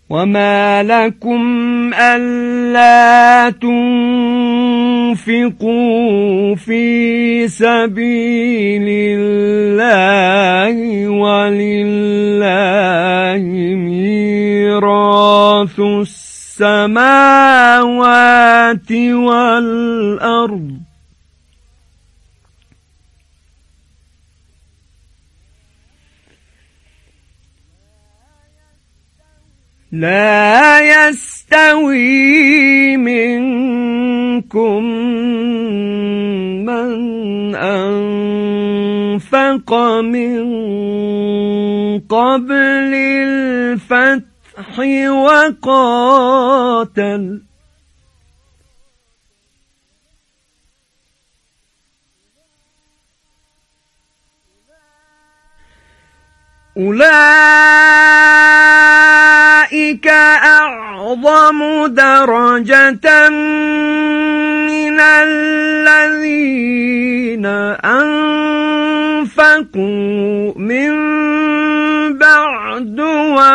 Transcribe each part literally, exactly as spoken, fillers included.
وما لكم ألا تنفقوا في سبيل الله ولله ميراث السماوات والأرض لا يستوي منكم من أنفق من قبل الفتح وقاتل أولئك أعظم درجة من الذين أنفقوا من بعد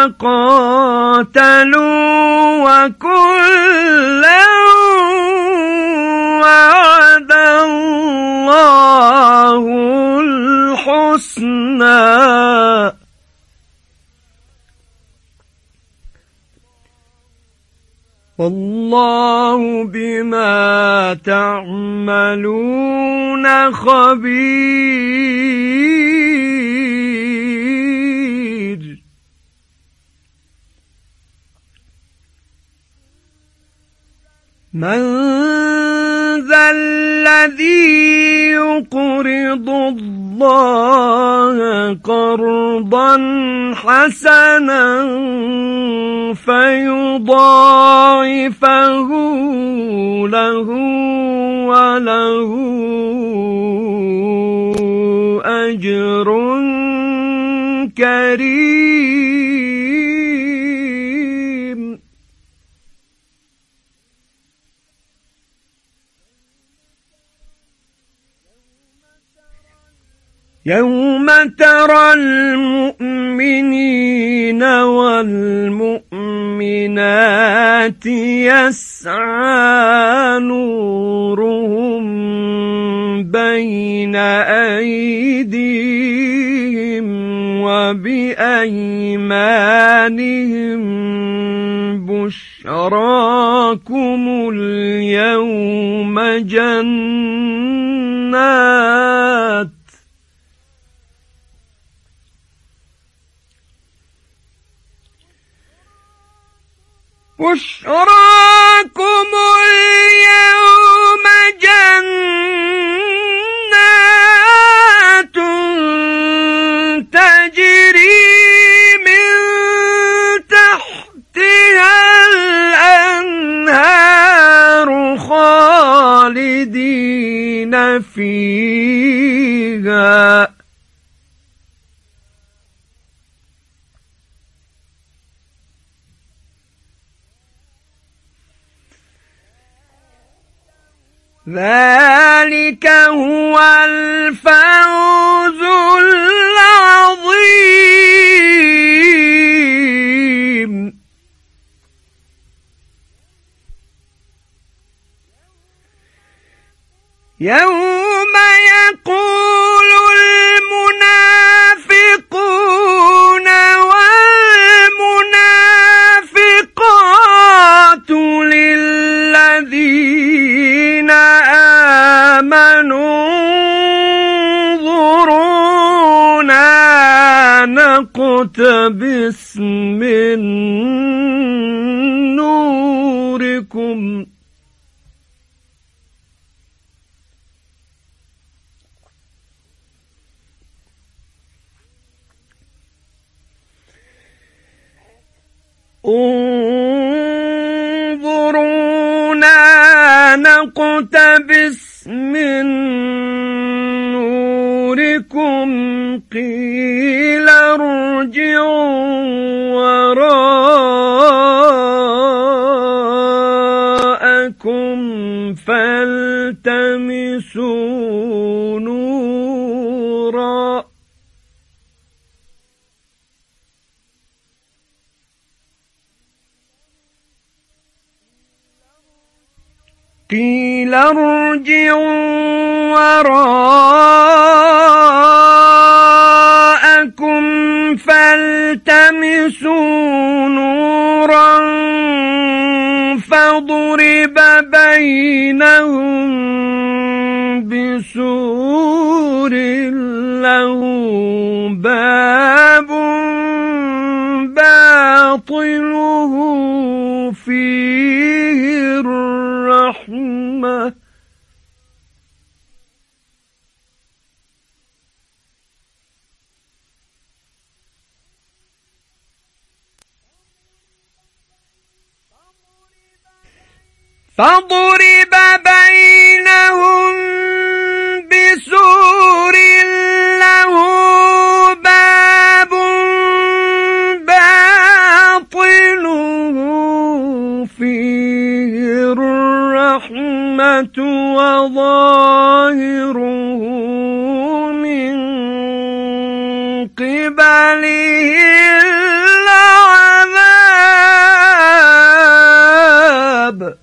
وقاتلوا وكلا وعد الله الحسنى والله بما تعملون خبير. من ذا الذي يقرض الله قرضا حسنا فيضاعفه له وله أجر كريم. يوم ترى المؤمنين والمؤمنات يسعى نورهم بين أيديهم وبأيمانهم بشراكم اليوم جنات بشراكم اليوم جنات تجري من تحتها الأنهار خالدين فيها ذلك هو الفوز العظيم. يوم يقول المنافقون والمنافقات للذين آمنوا انظرونا نقتبس من نوركم انظرونا نقتبس من نوركم قيل ارجعوا وراءكم فالتمسوا نورا قيل ارجعوا وراءكم فالتمسوا نورا فضرب بينهم بسور له باب باطنه فيه الرحمة فضرب بينهم بسور له باب باطنه فيه الرحمة وظاهره من قبله العذاب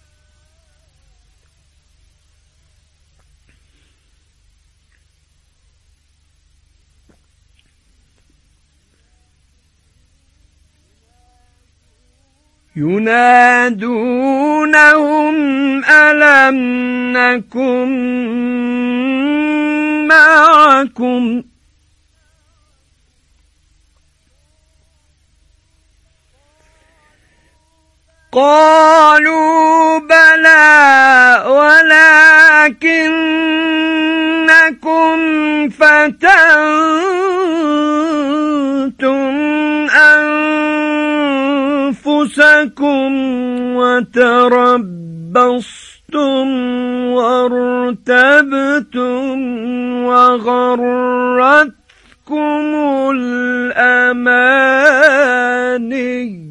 ينادونهم ألم نكن معكم قالوا بلى ولكنكم فتنتم أنفسكم وتربصتم وارتبتم وغرتكم الأماني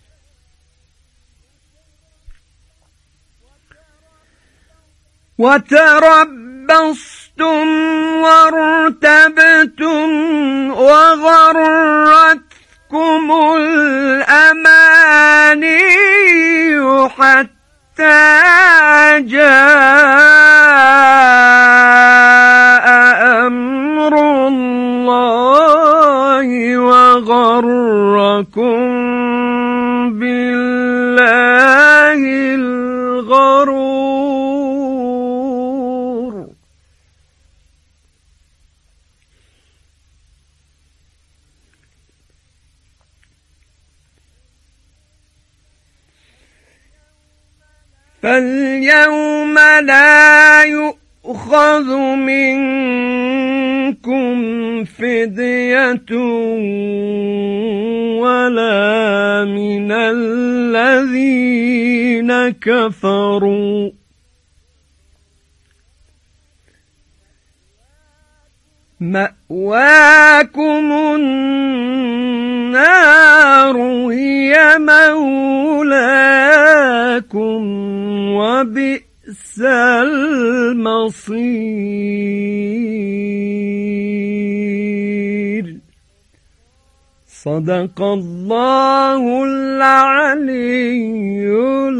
وتربصتم وارتبتم وغرتكم الأماني حتى جاء أمر الله وغركم بالله الغرور فاليوم لا يؤخذ منكم فدية ولا من الذين كفروا مأواكم النار هي مولاكم وبئس المصير صدق الله العلي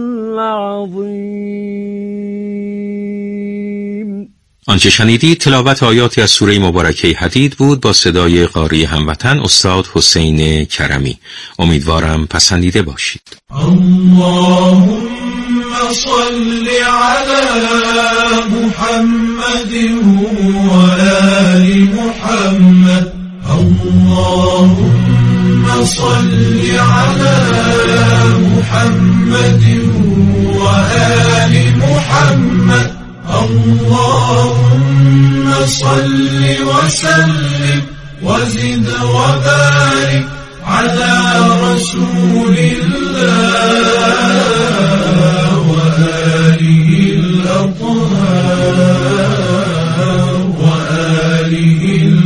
العظيم. آنچه شنیدید تلاوت آیاتی از سوره مبارکه حدید بود با صدای قاری هموطن استاد حسین کرمی. امیدوارم پسندیده باشید. اللهم صل على محمد و آل محمد. اللهم صل على محمد و آل محمد. اللهم صل وسلم وزد وبارك على رسول الله وآله الأطهار وآله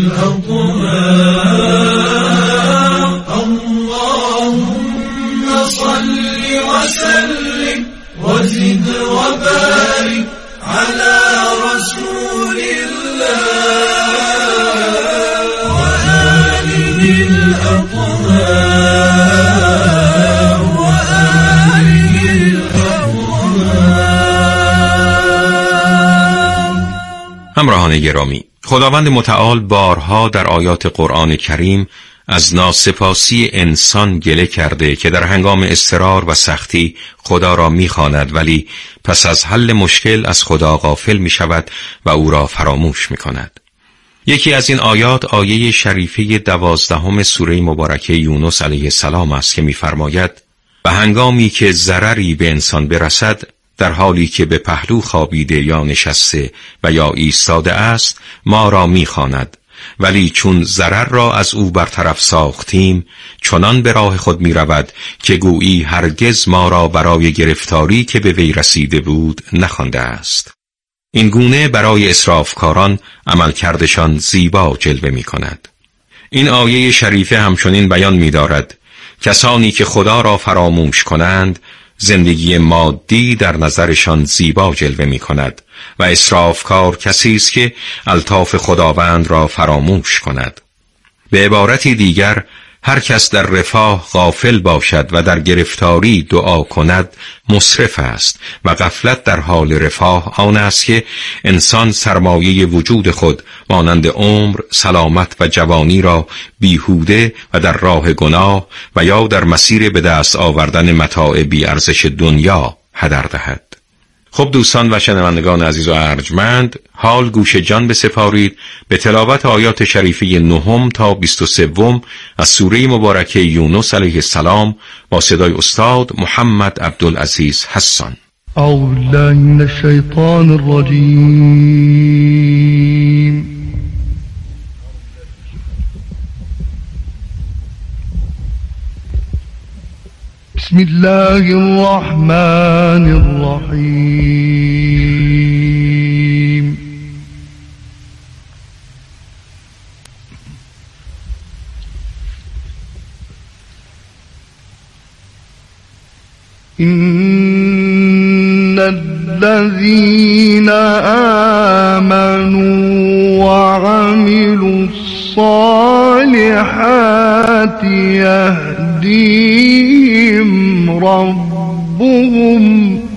الأطهار. اللهم صل وسلم وزد وبارك على رسول الله وآله الأطهار وآله الأطهار. همراهان گرامی، خداوند متعال بارها در آیات قرآن کریم از ناسپاسی انسان گله کرده که در هنگام اضطرار و سختی خدا را می‌خواند ولی پس از حل مشکل از خدا غافل می‌شود و او را فراموش می‌کند. یکی از این آیات آیه شریفه دوازدهم سوره مبارکه یونس علیه السلام است که می‌فرماید: و هنگامی که ضرری به انسان برسد، در حالی که به پهلو خوابیده یا نشسته و یا ایستاده است، ما را می‌خواند، ولی چون ضرر را از او برطرف ساختیم، چنان به راه خود می رود که گویی هرگز ما را برای گرفتاری که به وی رسیده بود نخوانده است. این گونه برای اسرافکاران عملکردشان زیبا جلوه می کند. این آیه شریفه همچنین بیان می دارد کسانی که خدا را فراموش کنند، زندگی مادی در نظرشان زیبا جلوه می کند و اسرافکار کسی است که الطاف خداوند را فراموش کند. به عبارتی دیگر، هر کس در رفاه غافل باشد و در گرفتاری دعا کند مسرف است و غفلت در حال رفاه آن است که انسان سرمایه وجود خود مانند عمر، سلامت و جوانی را بیهوده و در راه گناه و یا در مسیر به دست آوردن متاع بی ارزش دنیا هدر دهد. خب دوستان و شنوندگان عزیز و ارجمند، حال گوش جان بسپارید به تلاوت آیات شریفه نهم تا بیست و سوم از سوره مبارکه یونس علیه السلام با صدای استاد محمد عبدالعزیز حسان. اعوذ بالله من الشیطان الرجیم. بسم الله الرحمن الرحیم. إن الذين آمنوا وعملوا الصالحات يهديهم ربهم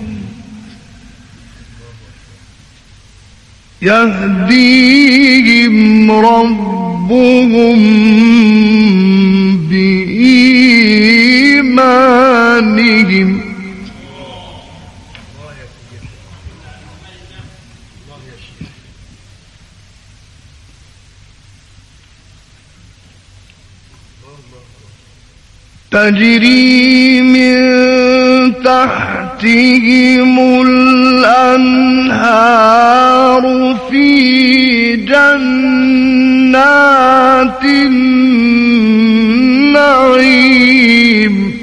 يهديهم ربهم بإيمانهم تجري من تحتهم الأنهار في جنات النعيم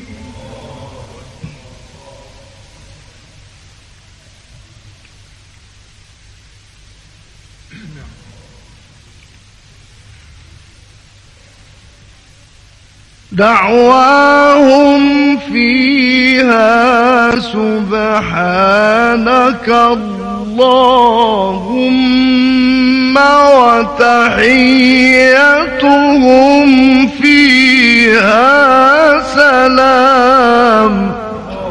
دعواهم فيها سبحانك اللهم وتحيتهم فيها سلام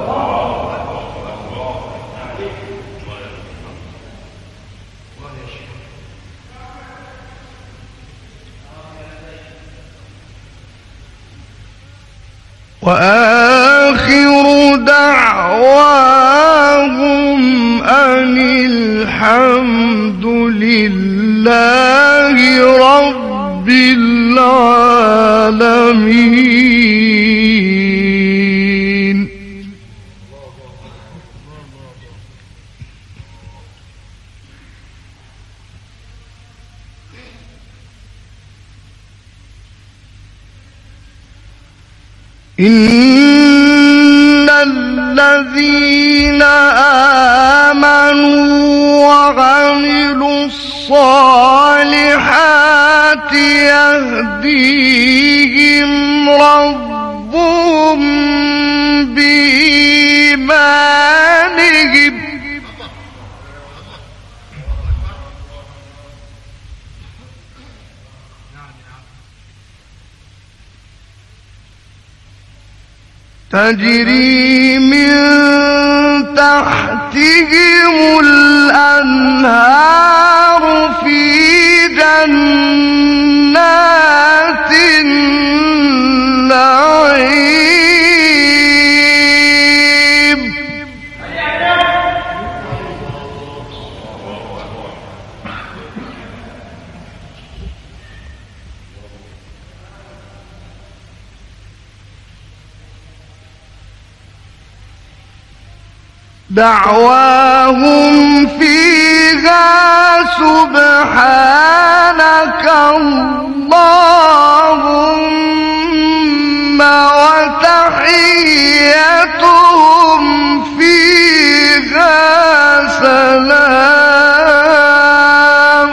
وآخر دعواهم أن الحمد لله رب العالمين. إن الذين آمنوا وعملوا الصالحات يهديهم ربهم بإيمانهم تجري من تحتهم الأنهار دعواهم فيها سبحانك اللهم وتحيتهم فيها سلام.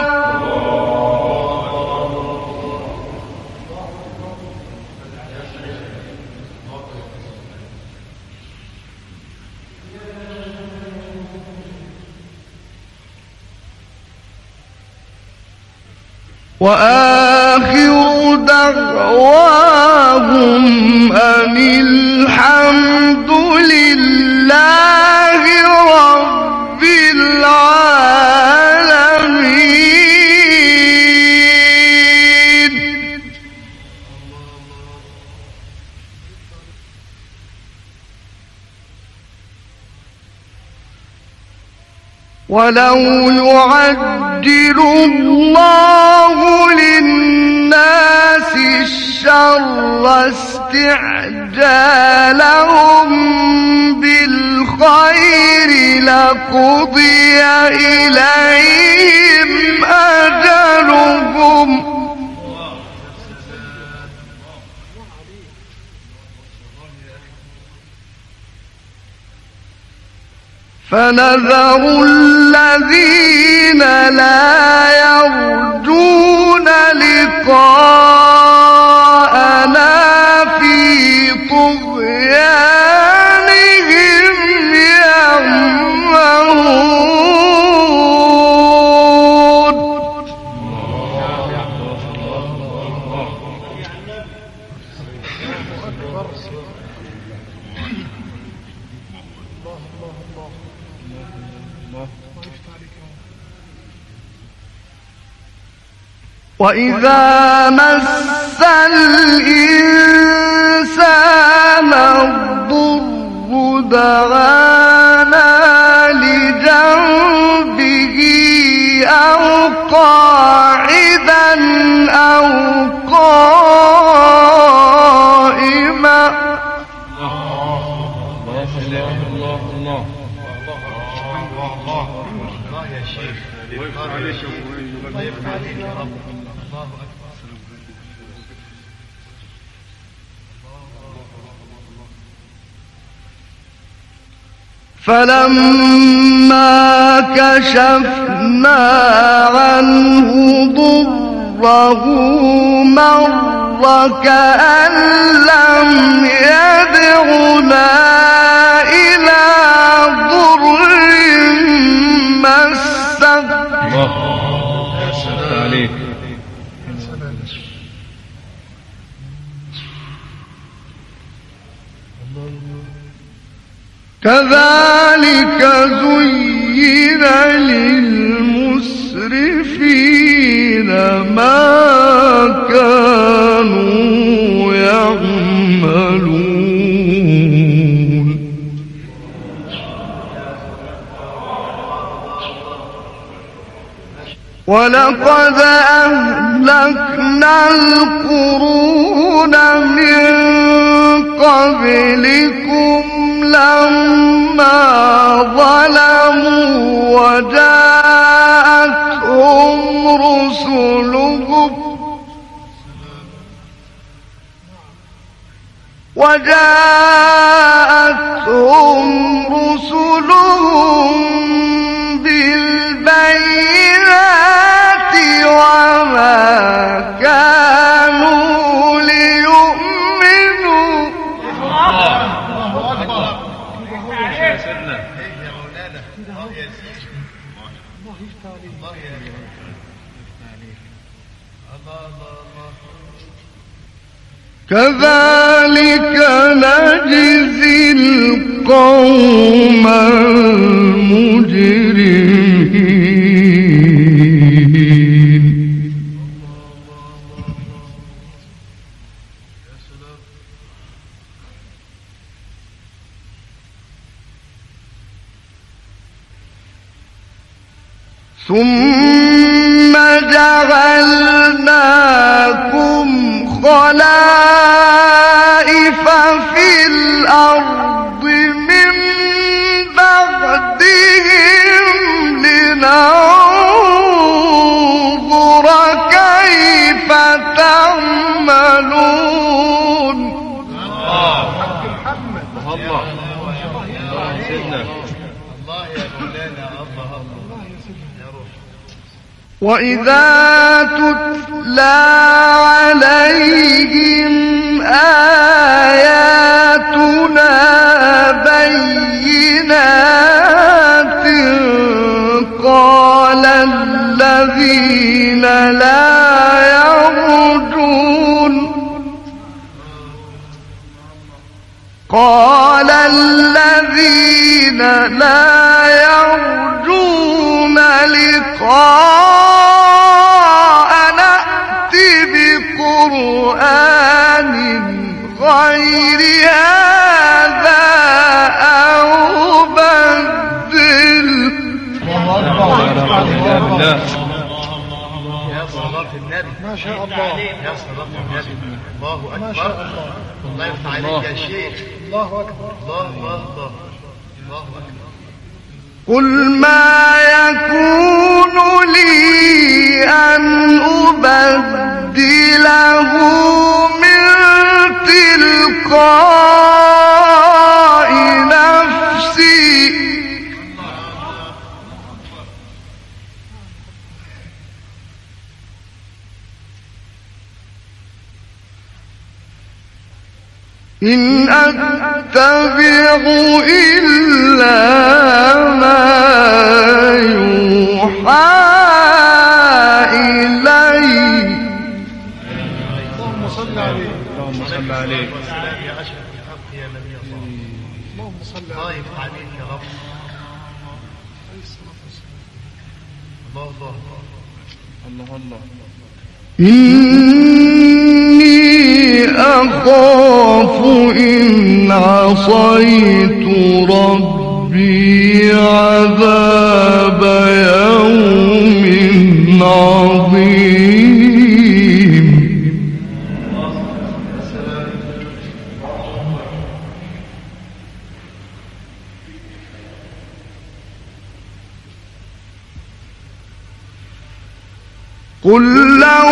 وآخر دعواهم أن الحمد لله رب العالمين. ولو يعجل الله للناس الشر استعجالهم بالخير لقضي إليهم أجلهم فنذر الذين لا يرجون لقاءنا في طغيانهم يعمهون. وإذا مس الإنسان الضر دعانا لجنبه أو قاعدا أو قائما. فلما كشفنا عنه ضره مر كأن لم يدعنا إلى ضر مسه. كذلك زين للمسرفين ما كانوا يعملون. ولقد أهلكنا القرون من قبلكم لما ظلموا وجاءتهم رسلهم وجاءتهم رسلهم بالبينات وما كانوا ليؤمنوا. كذلك نجزي القوم المجرمين. ثم جعلناكم خلائف في الأرض من بعد وإذا تتلى عليهم آياتنا بينات قال الذين لا يرجون قال الذين لا يرجون لقاء نأت بقرآن غير هذا أو بدل. يا صلاة النبي ما شاء الله يا صلاة النبي الله أكبر الله يفتح عليك يا شيخ الله أكبر الله الله الله الله أكبر. قل ما يكون لي أن أبدله من تلقاء نفسي إن أتبع إلا ما يوحى إلي. اللهم صل عليه اللهم صل عليه والسلام يا أشرف الخلق يا نبي الله اللهم صل عليه عليك يا رب الله الله الله الله. إني أخاف إن عصيت ربي عذاب يوم عظيم. قل لو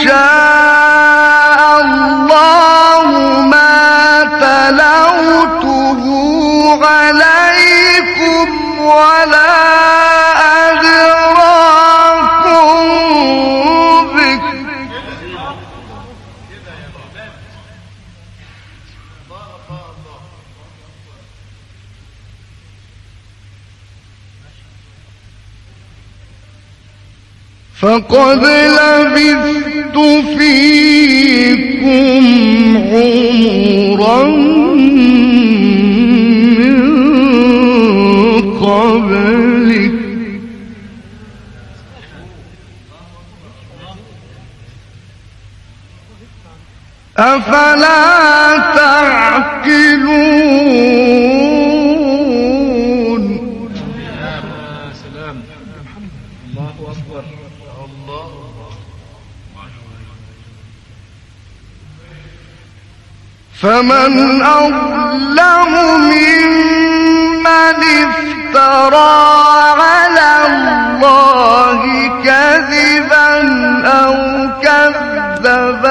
شاء الله ما تلوته عليكم ولا أدراكم به. فقد لبثت فيكم عمرا من قبله أفلا تعقلون. سلام الله أكبر الله. فمن أظلم ممن افترى على الله كذبا أو كذب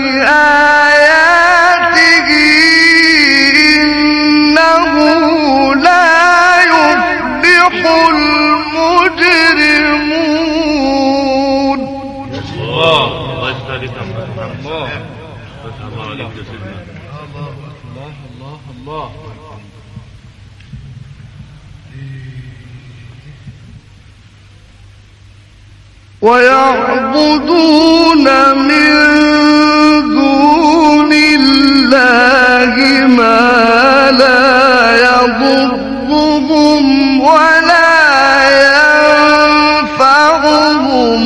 بآياته إنه لا يفلح المجرمون. الله الله يستهديك الله الله عليك يا سيدنا الله الله الله الله. ويعبدون من دون الله ما لا يضرهم ولا ينفعهم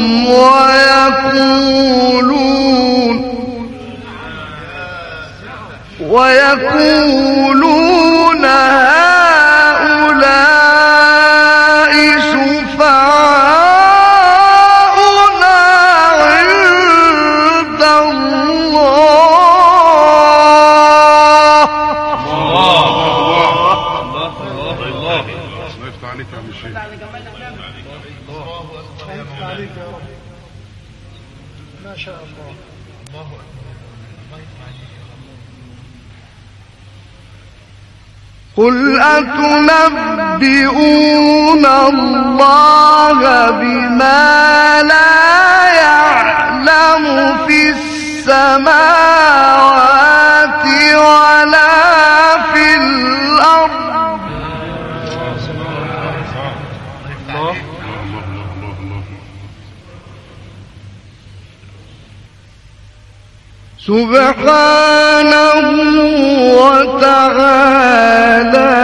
ويقولون ويقولون هؤلاء شفعاؤنا عند الله. الله يفتح عليك يا عم الشيخ. الله يفتح عليك يا رب ما شاء الله الله أكبر الله يفتح عليك يا رب. قل أتنبئون الله بما لا يعلم في السماوات ولا في الأرض سبحانه وتعالى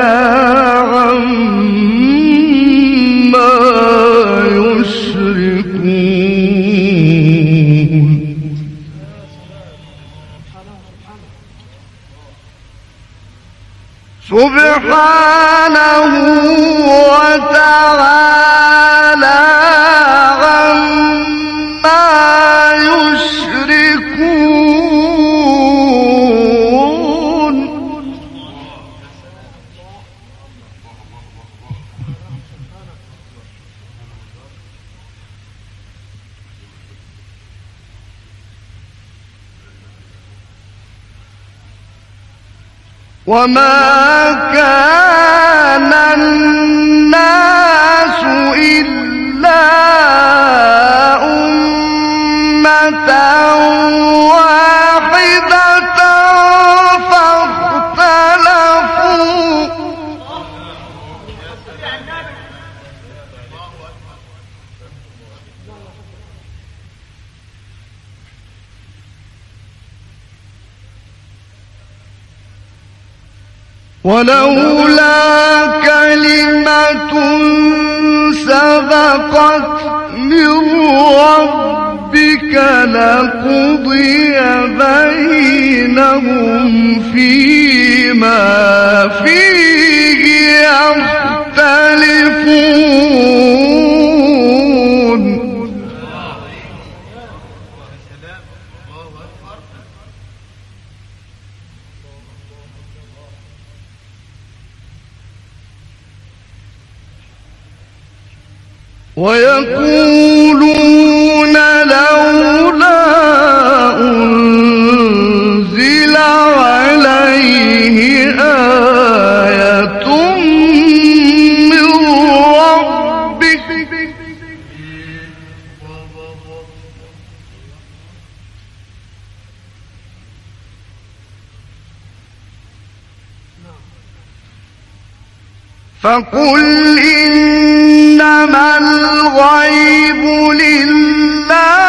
عما يشركون سبحانه وتعالى عما يشركون وما كان الناس إلا أمة واحدة فاختلفوا ولولا كلمة سبقت من ربك لقضي بينهم فيما فيه يختلفون ويقولون لولا أنزل عليه آية من ربه فقل إنما الغيب لله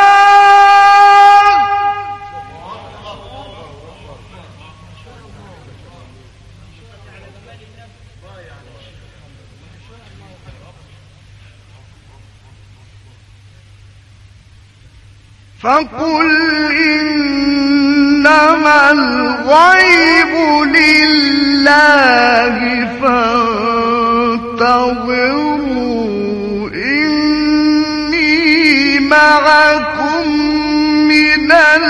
فقل إنما الغيب لله فانتظروا إني معكم من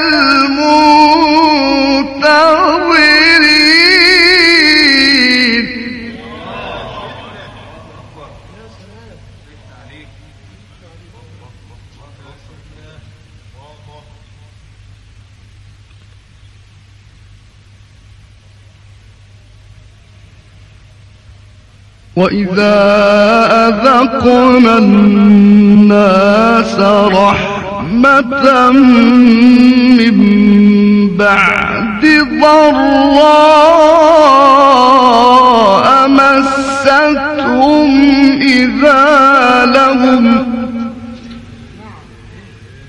المنتظرين وإذا أذقنا الناس رحمة من بعد ضراء مستهم إذا لهم